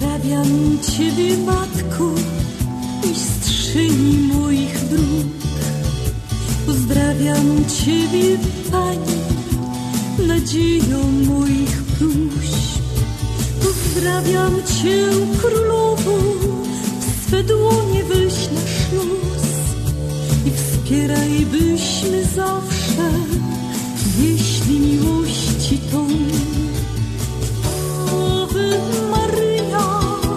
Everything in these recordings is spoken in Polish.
Pozdrawiam Ciebie, Matko, mistrzyni moich dróg. Pozdrawiam Ciebie, Pani, nadzieją moich próśb. Pozdrawiam Cię, Królowo, w swe dłonie weź nasz los i wspieraj, byśmy zawsze jeśli miłości tą. Ave Maryja,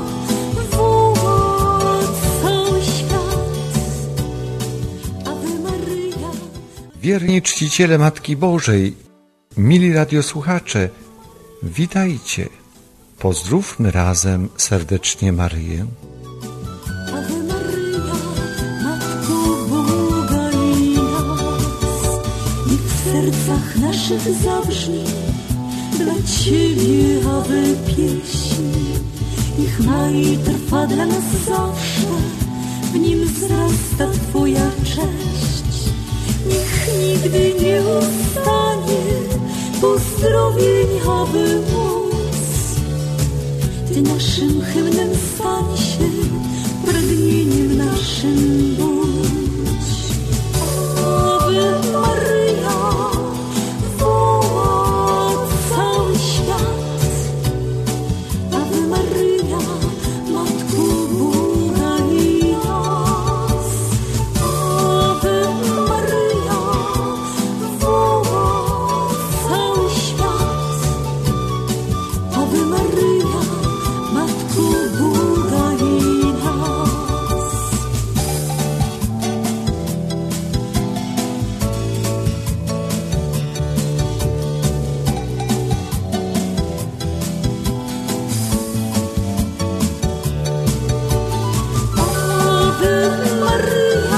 woła cały świat. Ave Maryja. Wierni czciciele Matki Bożej, mili radiosłuchacze, witajcie. Pozdrówmy razem serdecznie Maryję. Ave Maryja, Matko Boga i nas, niech w sercach naszych zabrzmi dla Ciebie Ave pieśń. Niech maj trwa dla nas zawsze, w nim wzrasta Twoja cześć. Niech nigdy nie ustanie pozdrowień Ave moc. Ty naszym hymnem stań się, pragnieniem naszym bądź. Ave Maryja, woła cały świat. Ave Maryja, Matko Boga i nas. Ave Maryja, woła cały świat. Ave Maryja, Matko Boga i nas. Ave Maryja,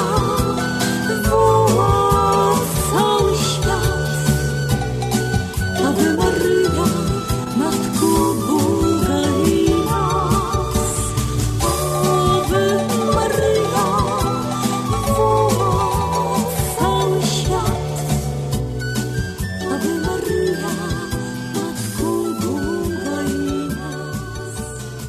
woła cały świat. Ave Maryja, Matko Boga i nas. Ave Maryja, woła cały świat. Ave Maryja, Matko Boga i nas.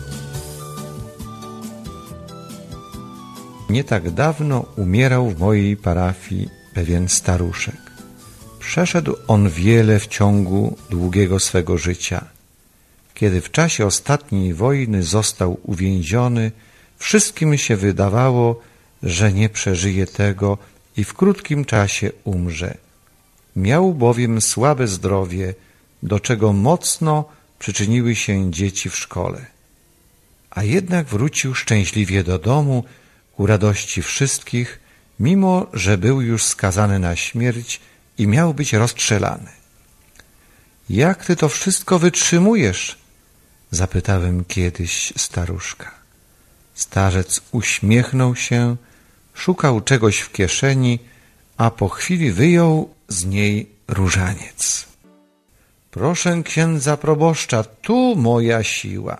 Nie tak dawno umierał w mojej parafii pewien staruszek. Przeszedł on wiele w ciągu długiego swego życia. Kiedy w czasie ostatniej wojny został uwięziony, wszystkim się wydawało, że nie przeżyje tego i w krótkim czasie umrze. Miał bowiem słabe zdrowie, do czego mocno przyczyniły się dzieci w szkole. A jednak wrócił szczęśliwie do domu ku radości wszystkich, mimo że był już skazany na śmierć i miał być rozstrzelany. Jak ty to wszystko wytrzymujesz? Zapytałem kiedyś staruszka. Starzec uśmiechnął się, szukał czegoś w kieszeni, a po chwili wyjął z niej różaniec. Proszę księdza proboszcza, tu moja siła.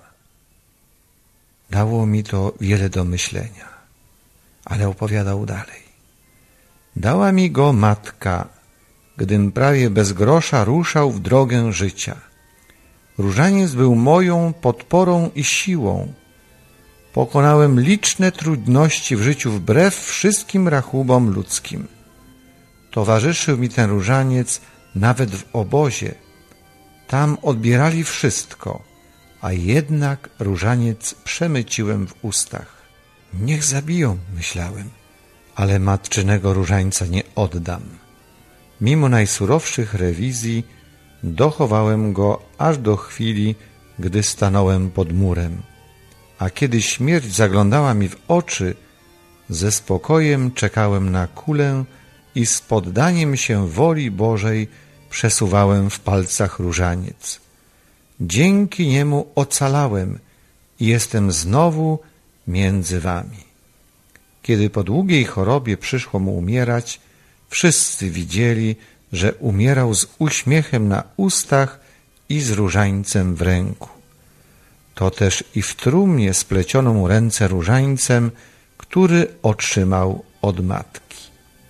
Dało mi to wiele do myślenia, ale opowiadał dalej. Dała mi go matka, gdym prawie bez grosza ruszał w drogę życia. Różaniec był moją podporą i siłą. Pokonałem liczne trudności w życiu wbrew wszystkim rachubom ludzkim. Towarzyszył mi ten różaniec nawet w obozie. Tam odbierali wszystko, a jednak różaniec przemyciłem w ustach. Niech zabiją, myślałem, ale matczynego różańca nie oddam. Mimo najsurowszych rewizji dochowałem go aż do chwili, gdy stanąłem pod murem. A kiedy śmierć zaglądała mi w oczy, ze spokojem czekałem na kulę i z poddaniem się woli Bożej przesuwałem w palcach różaniec. Dzięki niemu ocalałem i jestem znowu między wami. Kiedy po długiej chorobie przyszło mu umierać, wszyscy widzieli, że umierał z uśmiechem na ustach i z różańcem w ręku. To też i w trumnie spleciono mu ręce różańcem, który otrzymał od matki.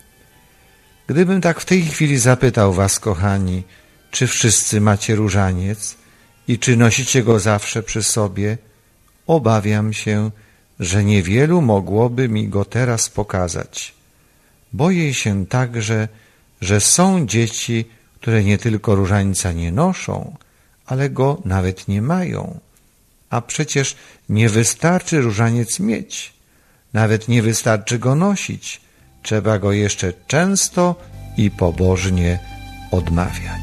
Gdybym tak w tej chwili zapytał was, kochani, czy wszyscy macie różaniec i czy nosicie go zawsze przy sobie, obawiam się, że niewielu mogłoby mi go teraz pokazać. Boję się także, że są dzieci, które nie tylko różańca nie noszą, ale go nawet nie mają. A przecież nie wystarczy różaniec mieć, nawet nie wystarczy go nosić. Trzeba go jeszcze często i pobożnie odmawiać.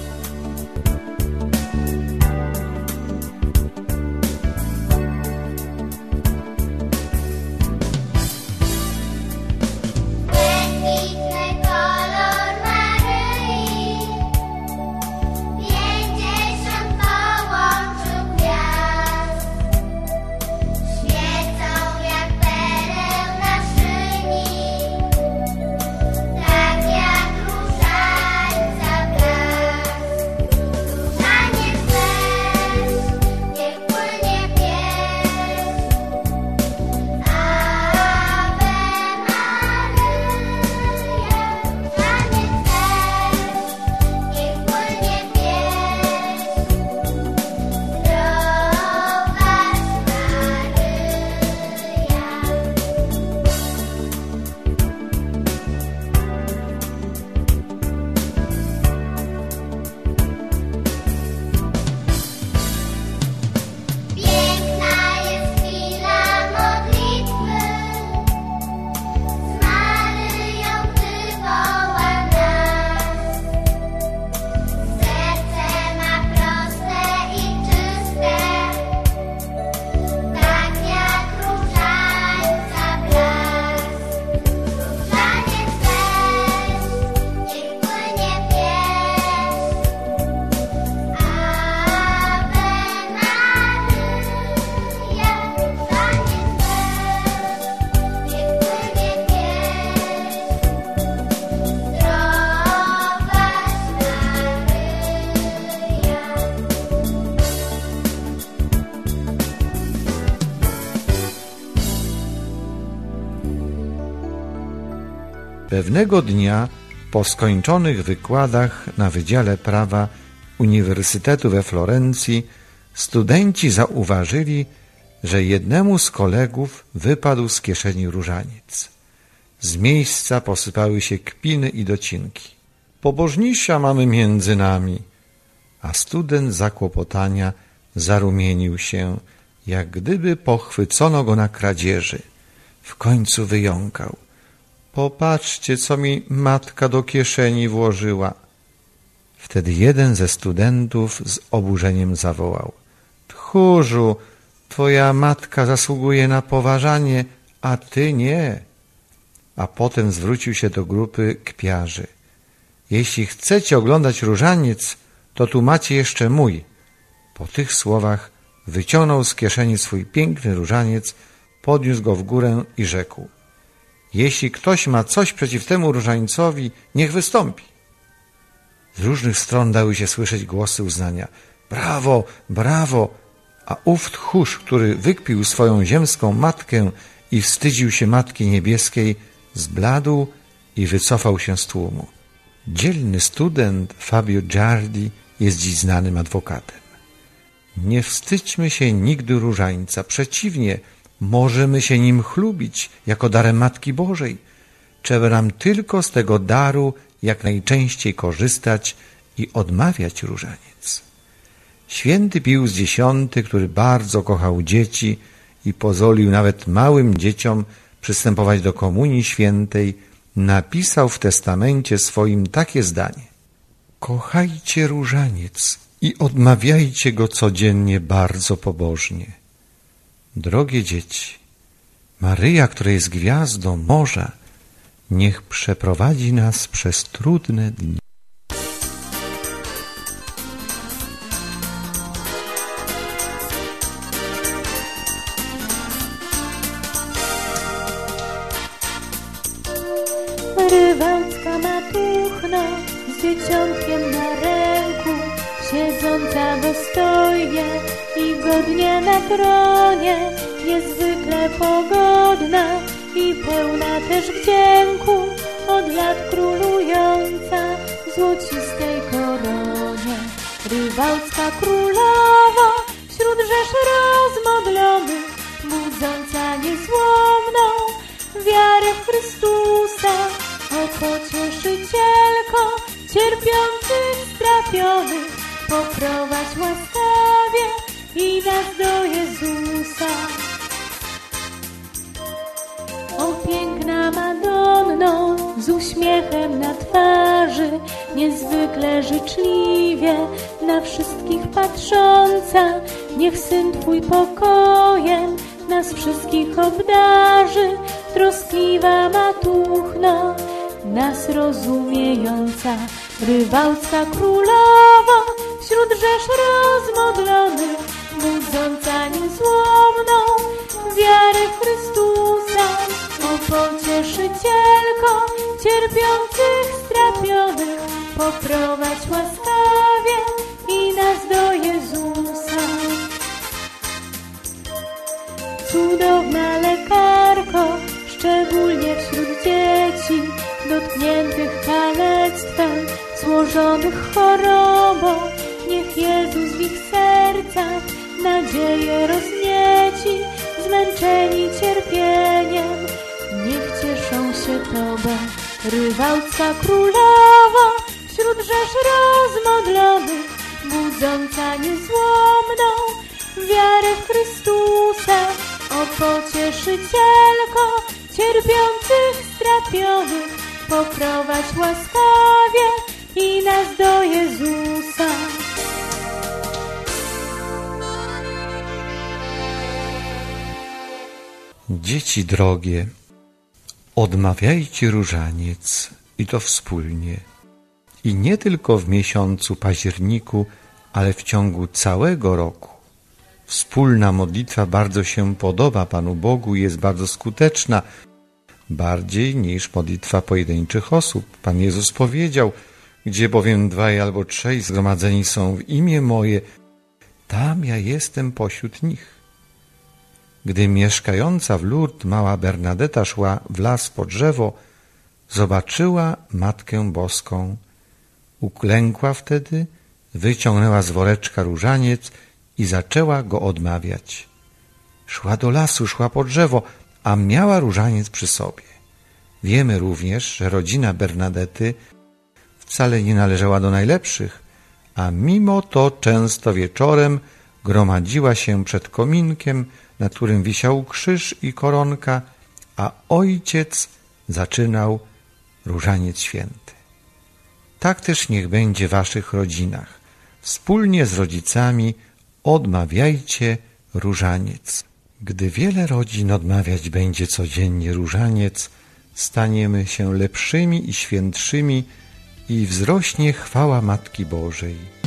Pewnego dnia po skończonych wykładach na Wydziale Prawa Uniwersytetu we Florencji studenci zauważyli, że jednemu z kolegów wypadł z kieszeni różaniec. Z miejsca posypały się kpiny i docinki. Pobożnisza mamy między nami. A student zakłopotania zarumienił się, jak gdyby pochwycono go na kradzieży. W końcu wyjąkał: popatrzcie, co mi matka do kieszeni włożyła. Wtedy jeden ze studentów z oburzeniem zawołał: tchórzu, twoja matka zasługuje na poważanie, a ty nie. A potem zwrócił się do grupy kpiarzy: jeśli chcecie oglądać różaniec, to tu macie jeszcze mój. Po tych słowach wyciągnął z kieszeni swój piękny różaniec, podniósł go w górę i rzekł: jeśli ktoś ma coś przeciw temu różańcowi, niech wystąpi. Z różnych stron dały się słyszeć głosy uznania: brawo, brawo! A ów tchórz, który wykpił swoją ziemską matkę i wstydził się Matki Niebieskiej, zbladł i wycofał się z tłumu. Dzielny student Fabio Giardi jest dziś znanym adwokatem. Nie wstydźmy się nigdy różańca, przeciwnie, możemy się nim chlubić jako darem Matki Bożej. Trzeba nam tylko z tego daru jak najczęściej korzystać i odmawiać różaniec. Święty Pius X, który bardzo kochał dzieci i pozwolił nawet małym dzieciom przystępować do Komunii Świętej, napisał w testamencie swoim takie zdanie: kochajcie różaniec i odmawiajcie go codziennie bardzo pobożnie. Drogie dzieci, Maryja, która jest gwiazdą morza, niech przeprowadzi nas przez trudne dni. Rywalska matuchna z dzieciątkiem na ręku, siedząca dostojnie i godnie na tronie, niezwykle pogodna i pełna też wdzięku, od lat królująca w złocistej koronie. Rywalska królowa wśród rzesz rozmodlonych budząca niezłomną wiarę w Chrystusa. O Pocieszycielko cierpiących, strapionych, poprowadź łaskawie i nas do Jezusa. O piękna Madonno, z uśmiechem na twarzy, niezwykle życzliwie na wszystkich patrząca, niech Syn Twój pokojem nas wszystkich obdarzy. Troskliwa Matuchno, nas rozumiejąca, rybałcka królowo, wśród rzesz rozmodlonych, budząca niezłomną wiarę w Chrystusa. O Pocieszycielko cierpiących, strapionych, poprowadź łaskawie i nas do Jezusa. Cudowna lekarko, szczególnie wśród dzieci dotkniętych kalectwem, złożonych chorobą, niech Jezus w ich sercach nadzieję roznieci. Zmęczeni cierpieniem, niech cieszą się Tobą, rywałcka królowo, wśród rzesz rozmodlonych, budząca niezłomną wiarę w Chrystusa. O Pocieszycielko cierpiących, strapionych, poprowadź łaskawie i nas do Jezusa. Dzieci drogie, odmawiajcie różaniec i to wspólnie. I nie tylko w miesiącu październiku, ale w ciągu całego roku. Wspólna modlitwa bardzo się podoba Panu Bogu i jest bardzo skuteczna, bardziej niż modlitwa pojedynczych osób. Pan Jezus powiedział, gdzie bowiem 2 albo 3 zgromadzeni są w imię moje, tam ja jestem pośród nich. Gdy mieszkająca w Lourdes mała Bernadetta szła w las po drzewo, zobaczyła Matkę Boską. Uklękła wtedy, wyciągnęła z woreczka różaniec i zaczęła go odmawiać. Szła do lasu, szła po drzewo, a miała różaniec przy sobie. Wiemy również, że rodzina Bernadetty wcale nie należała do najlepszych, a mimo to często wieczorem gromadziła się przed kominkiem, na którym wisiał krzyż i koronka, a ojciec zaczynał różaniec święty. Tak też niech będzie w waszych rodzinach. Wspólnie z rodzicami odmawiajcie różaniec. Gdy wiele rodzin odmawiać będzie codziennie różaniec, staniemy się lepszymi i świętszymi i wzrośnie chwała Matki Bożej.